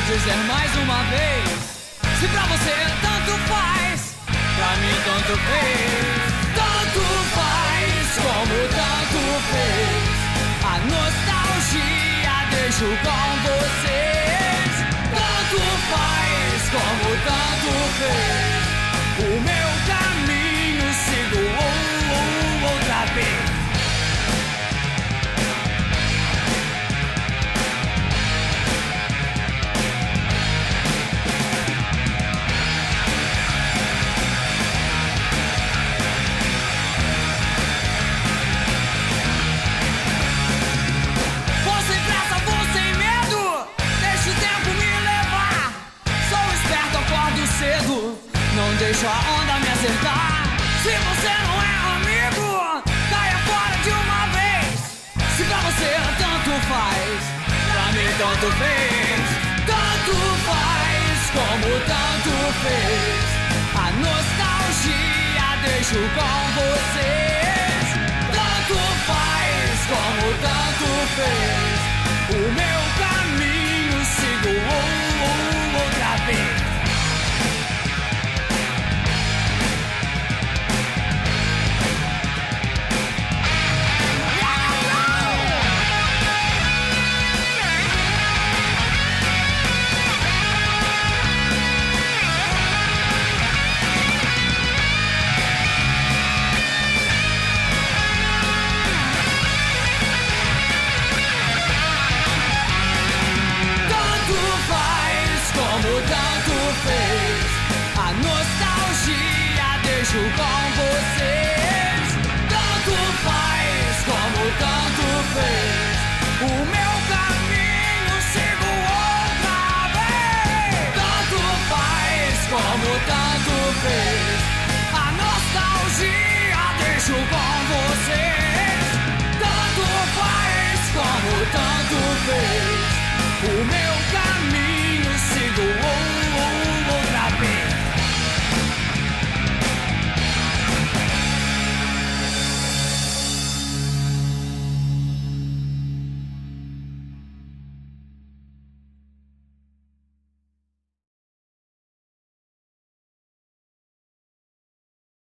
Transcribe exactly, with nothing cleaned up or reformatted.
dizer mais uma vez: se pra você tanto faz, pra mim tanto fez. Tanto faz como tanto fez. A nostalgia deixo com vocês. Tanto faz como tanto fez. O meu caminho sigo oh, oh, outra vez. Não deixo a onda me acertar. Se você não é amigo, caia fora de uma vez. Se pra você tanto faz, pra mim tanto fez. Tanto faz como tanto fez. A nostalgia deixo com vocês. Tanto faz como tanto fez. O meu caminho sigo oh, oh, outra vez. Tanto fez, a nostalgia deixo com vocês. Tanto faz como tanto fez. O meu caminho sigo outra vez. Tanto faz como tanto fez.